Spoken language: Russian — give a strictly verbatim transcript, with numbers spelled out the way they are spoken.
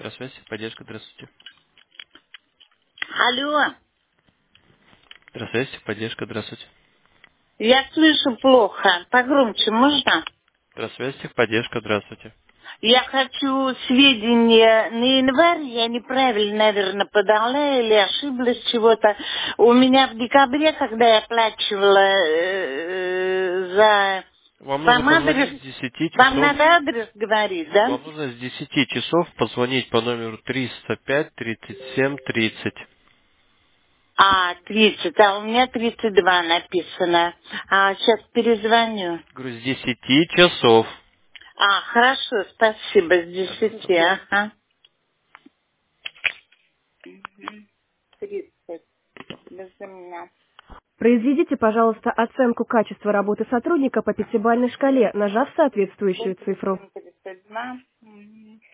Здравствуйте, поддержка, здравствуйте. Алло, Здравствуйте, поддержка, здравствуйте. я слышу плохо. Погромче можно? Здравствуйте, поддержка, здравствуйте. Я хочу сведения на январь. Я неправильно, наверное, подала или ошиблась чего-то. У меня в декабре, когда я оплачивала э, за Вам нужно сам адрес, позвонить с десяти вам часов. надо адрес говорить, да? Вам нужно с десяти часов позвонить по номеру триста пять тридцать семь тридцать. А, тридцать, а у меня тридцать два написано. А, сейчас перезвоню. Говорю, с десяти часов. А, хорошо, спасибо, с Пожалуйста. десяти, ага. тридцать. Без меня. Произведите, пожалуйста, оценку качества работы сотрудника по пятибалльной шкале, нажав соответствующую цифру. восемь тридцать два. Мгм.